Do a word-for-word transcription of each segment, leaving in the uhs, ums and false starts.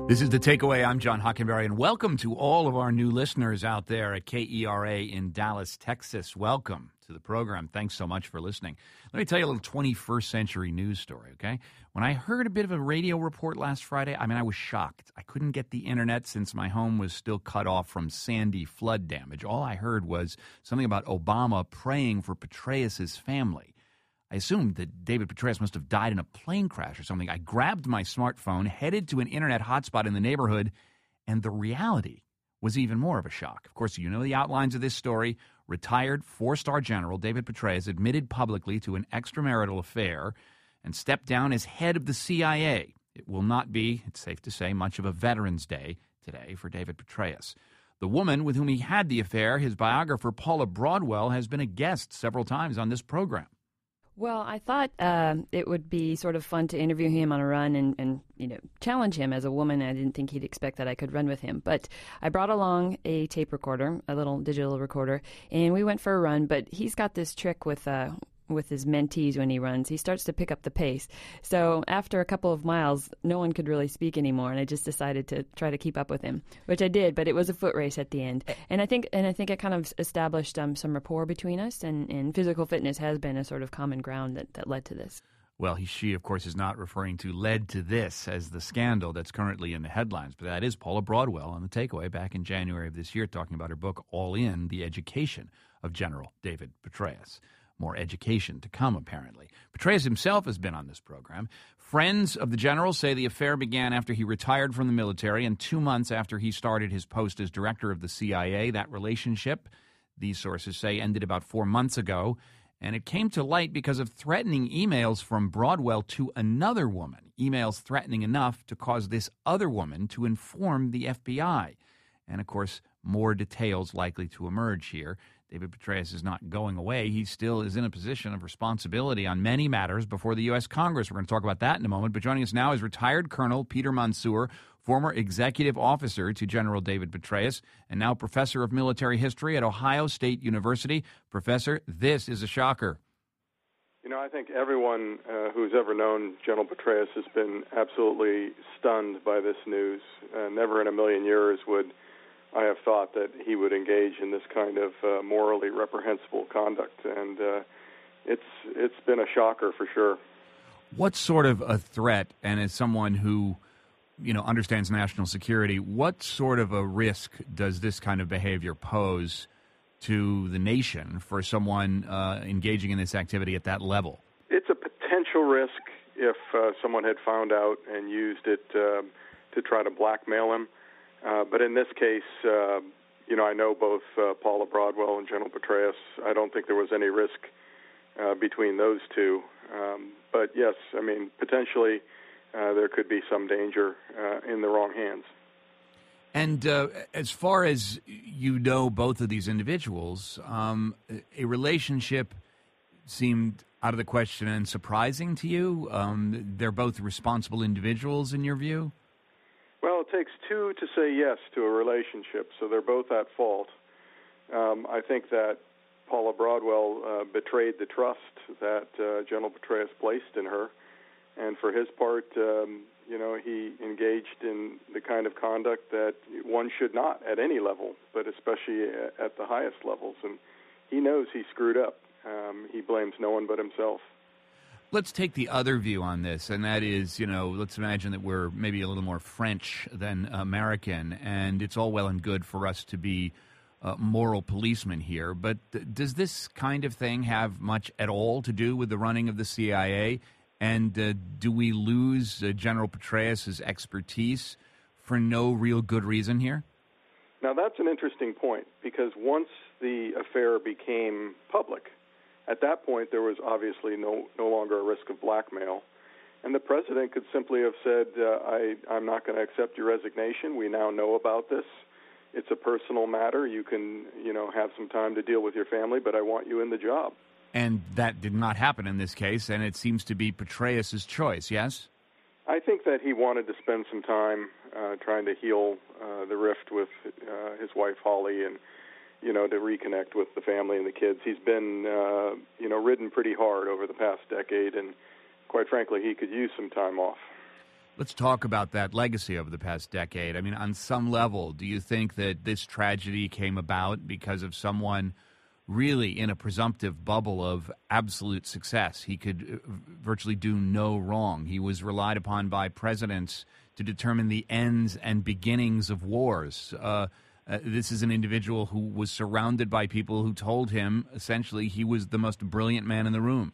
This is The Takeaway. I'm John Hockenberry, and welcome to all of our new listeners out there at K E R A in Dallas, Texas. Welcome to the program. Thanks so much for listening. Let me tell you a little twenty-first century news story, okay? When I heard a bit of a radio report last Friday, I mean, I was shocked. I couldn't get the internet since my home was still cut off from Sandy flood damage. All I heard was something about Obama praying for Petraeus' family. I assumed that David Petraeus must have died in a plane crash or something. I grabbed my smartphone, headed to an internet hotspot in the neighborhood, and the reality was even more of a shock. Of course, you know the outlines of this story. Retired four-star general David Petraeus admitted publicly to an extramarital affair and stepped down as head of the C I A. It will not be, it's safe to say, much of a Veterans Day today for David Petraeus. The woman with whom he had the affair, his biographer Paula Broadwell, has been a guest several times on this program. Well, I thought uh, it would be sort of fun to interview him on a run and, and, you know, challenge him as a woman. I didn't think he'd expect that I could run with him. But I brought along a tape recorder, a little digital recorder, and we went for a run. But he's got this trick with uh, with his mentees when he runs. He starts to pick up the pace. So after a couple of miles, no one could really speak anymore, and I just decided to try to keep up with him, which I did. But it was a foot race at the end, and I think and I think it kind of established um, some rapport between us, and, and physical fitness has been a sort of common ground that, that led to this. Well, he, she, of course, is not referring to led to this as the scandal that's currently in the headlines, but that is Paula Broadwell on The Takeaway back in January of this year talking about her book, All In, The Education of General David Petraeus. More education to come, apparently. Petraeus himself has been on this program. Friends of the general say the affair began after he retired from the military and two months after he started his post as director of the C I A. That relationship, these sources say, ended about four months ago, and it came to light because of threatening emails from Broadwell to another woman, emails threatening enough to cause this other woman to inform the F B I. And, of course, more details likely to emerge here. David Petraeus is not going away. He still is in a position of responsibility on many matters before the U S Congress. We're going to talk about that in a moment. But joining us now is retired Colonel Peter Mansour, former executive officer to General David Petraeus, and now professor of military history at Ohio State University. Professor, this is a shocker. You know, I think everyone uh, who's ever known General Petraeus has been absolutely stunned by this news. Uh, never in a million years would I have thought that he would engage in this kind of uh, morally reprehensible conduct, and uh, it's it's been a shocker for sure. What sort of a threat, and as someone who, you know, understands national security, what sort of a risk does this kind of behavior pose to the nation for someone uh, engaging in this activity at that level? It's a potential risk if uh, someone had found out and used it uh, to try to blackmail him. Uh, but in this case, uh, you know, I know both uh, Paula Broadwell and General Petraeus. I don't think there was any risk uh, between those two. Um, but yes, I mean, potentially uh, there could be some danger uh, in the wrong hands. And uh, as far as you know both of these individuals, um, a relationship seemed out of the question and surprising to you? Um, they're both responsible individuals in your view? Well, it takes two to say yes to a relationship, so they're both at fault. Um, I think that Paula Broadwell uh, betrayed the trust that uh, General Petraeus placed in her, and for his part, um, you know, he engaged in the kind of conduct that one should not at any level, but especially at the highest levels, and he knows he screwed up. Um, he blames no one but himself. Let's take the other view on this, and that is, you know, let's imagine that we're maybe a little more French than American, and it's all well and good for us to be uh, moral policemen here, but th- does this kind of thing have much at all to do with the running of the C I A? And uh, do we lose uh, General Petraeus' expertise for no real good reason here? Now, that's an interesting point, because once the affair became public, at that point, there was obviously no, no longer a risk of blackmail. And the president could simply have said, uh, I, I'm not going to accept your resignation. We now know about this. It's a personal matter. You can, you know, have some time to deal with your family, but I want you in the job. And that did not happen in this case, and it seems to be Petraeus' choice, yes? I think that he wanted to spend some time uh, trying to heal uh, the rift with uh, his wife, Holly, and you know, to reconnect with the family and the kids. He's been, uh, you know, ridden pretty hard over the past decade, and quite frankly, he could use some time off. Let's talk about that legacy over the past decade. I mean, on some level, do you think that this tragedy came about because of someone really in a presumptive bubble of absolute success? He could virtually do no wrong. He was relied upon by presidents to determine the ends and beginnings of wars. Uh, uh, this is an individual who was surrounded by people who told him, essentially, he was the most brilliant man in the room.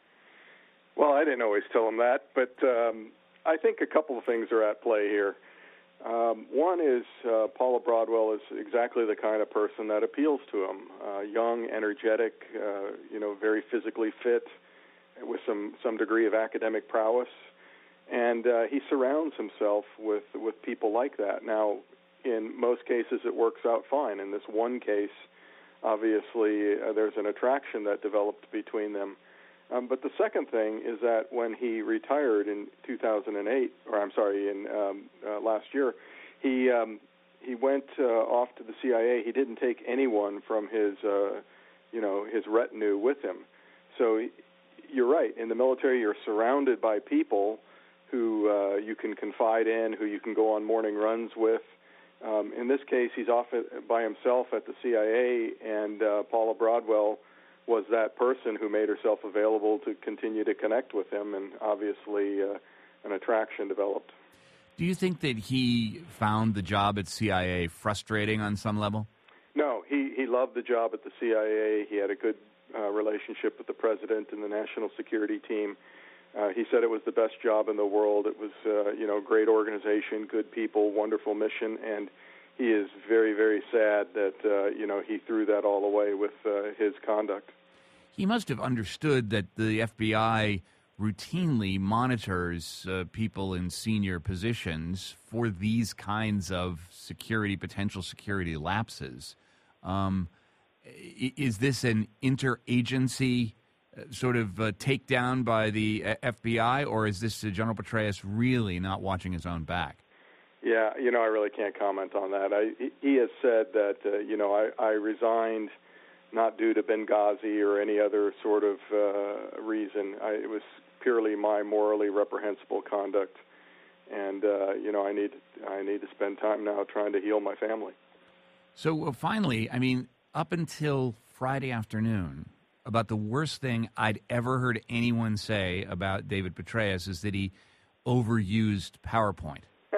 Well, I didn't always tell him that, but um, I think a couple of things are at play here. Um, one is uh, Paula Broadwell is exactly the kind of person that appeals to him. Uh, young, energetic, uh, you know, very physically fit, with some, some degree of academic prowess. And uh, he surrounds himself with, with people like that. Now, in most cases, it works out fine. In this one case, obviously, uh, there's an attraction that developed between them. Um, but the second thing is that when he retired in two thousand eight, or I'm sorry, in um, uh, last year, he um, he went uh, off to the C I A. He didn't take anyone from his, uh, you know, his retinue with him. So he, you're right. In the military, you're surrounded by people who uh, you can confide in, who you can go on morning runs with. Um, in this case, he's off at, by himself at the C I A, and uh, Paula Broadwell was that person who made herself available to continue to connect with him, and obviously uh, an attraction developed. Do you think that he found the job at C I A frustrating on some level? No, he, he loved the job at the C I A. He had a good uh, relationship with the president and the national security team. Uh, he said it was the best job in the world. It was, uh, you know, great organization, good people, wonderful mission, and he is very, very sad that, uh, you know, he threw that all away with uh, his conduct. He must have understood that the F B I routinely monitors uh, people in senior positions for these kinds of security, potential security lapses. Um, is this an interagency uh, sort of uh, takedown by the uh, F B I, or is this uh, General Petraeus really not watching his own back? Yeah, you know, I really can't comment on that. I, he has said that, uh, you know, I, I resigned not due to Benghazi or any other sort of uh, reason. I, it was purely my morally reprehensible conduct, and uh, you know, I need I need to spend time now trying to heal my family. So uh, finally, I mean, up until Friday afternoon, about the worst thing I'd ever heard anyone say about David Petraeus is that he overused PowerPoint.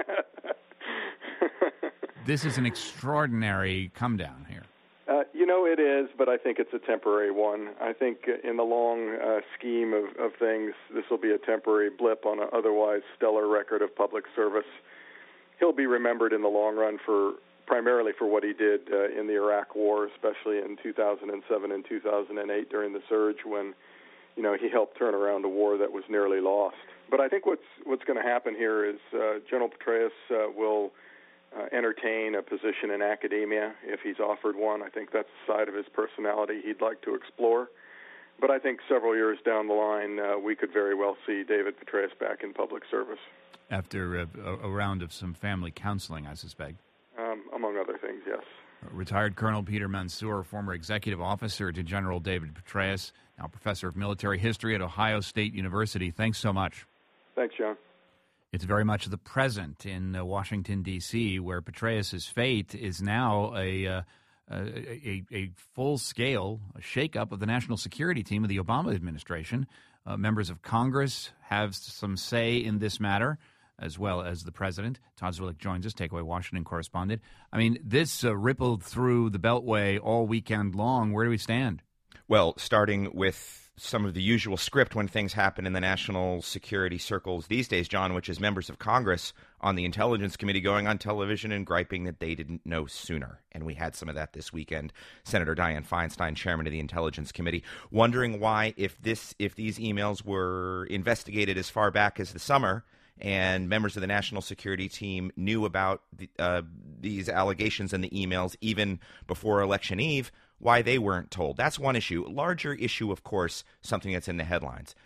This is an extraordinary come down here. Uh, you know, it is, but I think it's a temporary one. I think in the long uh, scheme of, of things, this will be a temporary blip on an otherwise stellar record of public service. He'll be remembered in the long run for primarily for what he did uh, in the Iraq War, especially in two thousand seven and two thousand eight during the surge when, you know, he helped turn around a war that was nearly lost. But I think what's what's going to happen here is uh, General Petraeus uh, will Uh, entertain a position in academia if he's offered one. I think that's a side of his personality he'd like to explore. But I think several years down the line, uh, we could very well see David Petraeus back in public service. After a, a round of some family counseling, I suspect. Um, among other things, yes. Retired Colonel Peter Mansour, former executive officer to General David Petraeus, now professor of military history at Ohio State University. Thanks so much. Thanks, John. It's very much the present in uh, Washington, D C, where Petraeus' fate is now a, uh, a, a, a full-scale shakeup of the national security team of the Obama administration. Uh, members of Congress have some say in this matter, as well as the president. Todd Zwillich joins us, Takeaway Washington correspondent. I mean, this uh, rippled through the Beltway all weekend long. Where do we stand? Well, starting with some of the usual script when things happen in the national security circles these days, John, which is members of Congress on the Intelligence Committee going on television and griping that they didn't know sooner. And we had some of that this weekend. Senator Dianne Feinstein, chairman of the Intelligence Committee, wondering why, if this, if these emails were investigated as far back as the summer and members of the national security team knew about the, uh, these allegations and the emails even before Election Eve, why they weren't told. That's one issue. Larger issue, of course, something that's in the headlines.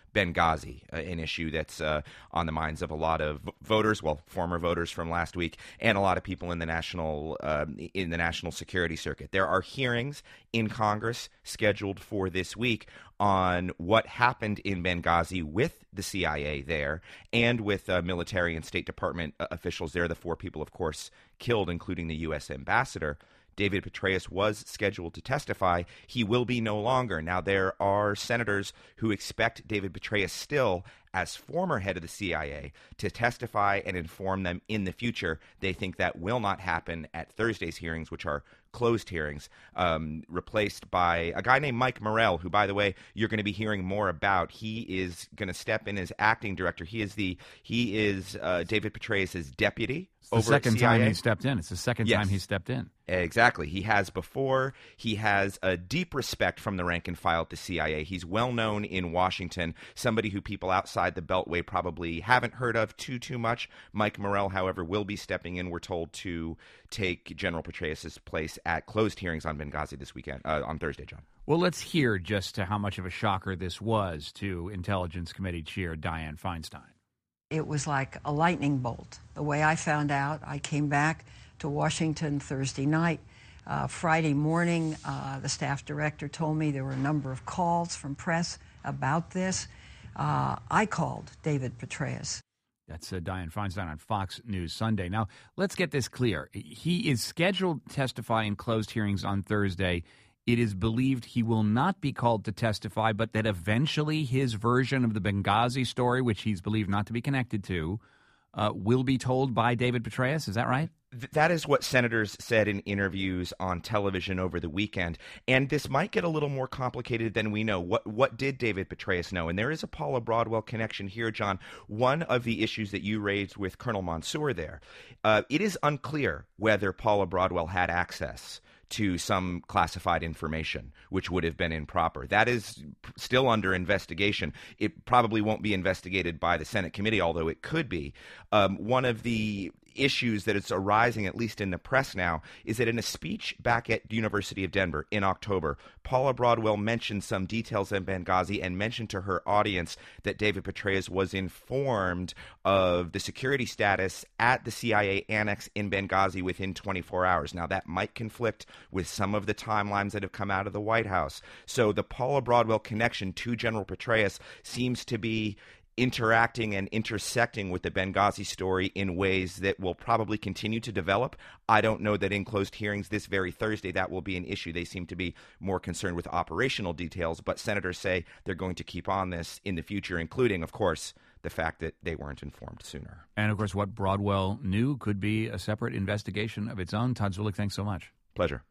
Benghazi, uh, an issue that's uh, on the minds of a lot of voters, well, former voters from last week, and a lot of people in the national uh, in the national security circuit. There are hearings in Congress scheduled for this week on what happened in Benghazi with the C I A there and with uh, military and State Department uh, officials there. The four people, of course, killed, including the U S ambassador. David Petraeus was scheduled to testify. He will be no longer. Now, there are senators who expect David Petraeus still, as former head of the C I A, to testify and inform them in the future. They think that will not happen at Thursday's hearings, which are closed hearings, um, replaced by a guy named Mike Morrell, who, by the way, you're going to be hearing more about. He is going to step in as acting director. He is the he is uh, David Petraeus' deputy. It's the over second at C I A. time he stepped in. It's the second Yes. time he stepped in. Exactly. He has before. He has a deep respect from the rank and file at the C I A. He's well known in Washington, somebody who people outside the Beltway probably haven't heard of too, too much. Mike Morrell, however, will be stepping in, we're told, to take General Petraeus' place at closed hearings on Benghazi this weekend, uh, on Thursday, John. Well, let's hear just how much of a shocker this was to Intelligence Committee Chair Dianne Feinstein. It was like a lightning bolt. The way I found out, I came back to Washington Thursday night. Uh, Friday morning, uh, the staff director told me there were a number of calls from press about this. Uh, I called David Petraeus. That's uh, Dianne Feinstein on Fox News Sunday. Now, let's get this clear. He is scheduled to testify in closed hearings on Thursday. It is believed he will not be called to testify, but that eventually his version of the Benghazi story, which he's believed not to be connected to, uh, will be told by David Petraeus. Is that right? Th- That is what senators said in interviews on television over the weekend. And this might get a little more complicated than we know. What what did David Petraeus know? And there is a Paula Broadwell connection here, John. One of the issues that you raised with Colonel Mansour there, uh, it is unclear whether Paula Broadwell had access to some classified information, which would have been improper. That is still under investigation. It probably won't be investigated by the Senate committee, although it could be. Um, one of the issues that is arising, at least in the press now, is that in a speech back at the University of Denver in October, Paula Broadwell mentioned some details in Benghazi and mentioned to her audience that David Petraeus was informed of the security status at the C I A annex in Benghazi within twenty-four hours. Now, that might conflict with some of the timelines that have come out of the White House. So the Paula Broadwell connection to General Petraeus seems to be interacting and intersecting with the Benghazi story in ways that will probably continue to develop. I don't know that in closed hearings this very Thursday that will be an issue. They seem to be more concerned with operational details, but senators say they're going to keep on this in the future, including, of course, the fact that they weren't informed sooner. And, of course, what Broadwell knew could be a separate investigation of its own. Todd Zulich, thanks so much. Pleasure.